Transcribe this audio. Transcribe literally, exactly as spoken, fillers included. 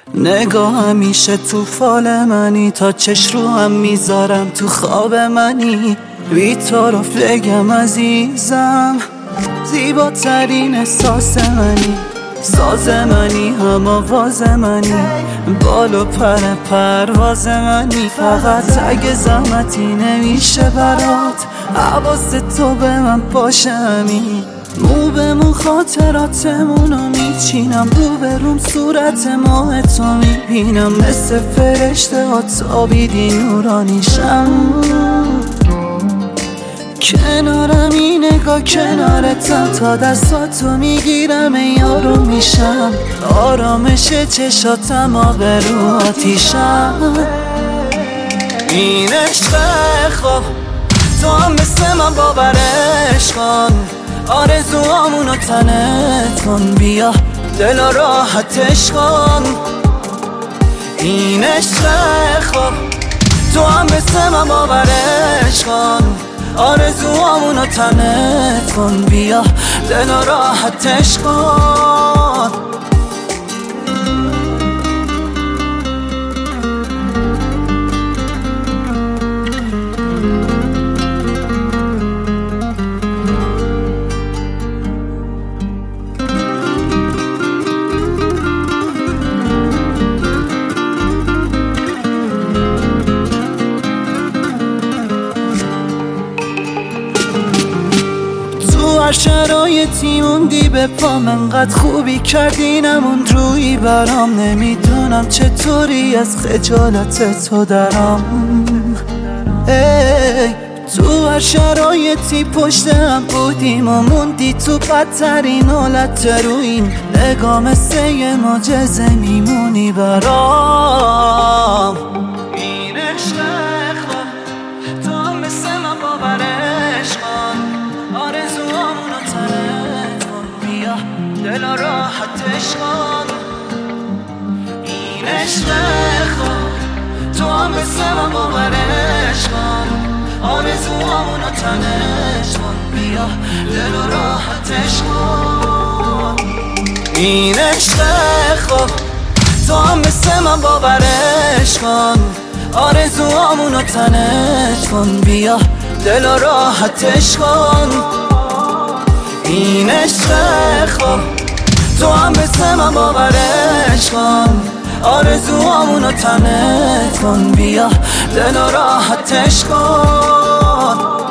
نگاه همیشه تو فال منی، تا چش رو هم میذارم تو خواب منی. بی طرف بگم عزیزم، زیباترین احساس منی. ساز منی هم آواز منی، بال و پر پرواز منی. فقط اگه زحمتی نمیشه برات، حواس تو به من باشه همین. مو به مو خاطراتمونو میچینم، رو به روم صورت ماه تو میبینم. مثل فرشته ها تابیدی نورانیشم، کنارم این نگاه کنارتم، تا دستاتو میگیرم ای یارو میشم. آرامش چشاتم آب رو آتیشم. این عشق خواب تو هم مثل من باورش کن، آرزوامونو تنت کن، بیا دل راحتش کن. این عشق خواب تو هم مثل من باورش کن، آرزوامونو تنت کن، بیا دل راحتش کن. هر شرایطی موندی به پام، انقدر خوبی کردی نموند روی برام. نمیدونم چطوری از خجالت تو درام. ای تو هر شرایطی پشت هم بودیم و موندی تو بدترین حالت رویم. نگاه مثل یه معجزه میمونی برام. این عشق خواب تو هم مثل من باورش کن، آرزوامونو تنت کن، بیا دل راحتش کن. این عشق خواب تو هم مثل من باورش کن، آرزوامونو تنت کن، بیا دل راحتش کن. این عشق خواب تو هم مثل من باورش کن، آرزوامونو تنت کن، بیا دل راحتش کن. این عشق خواب تو هم مثل من باورش کن، آرزوامونو تنت کن، بیا دل راحتش کن.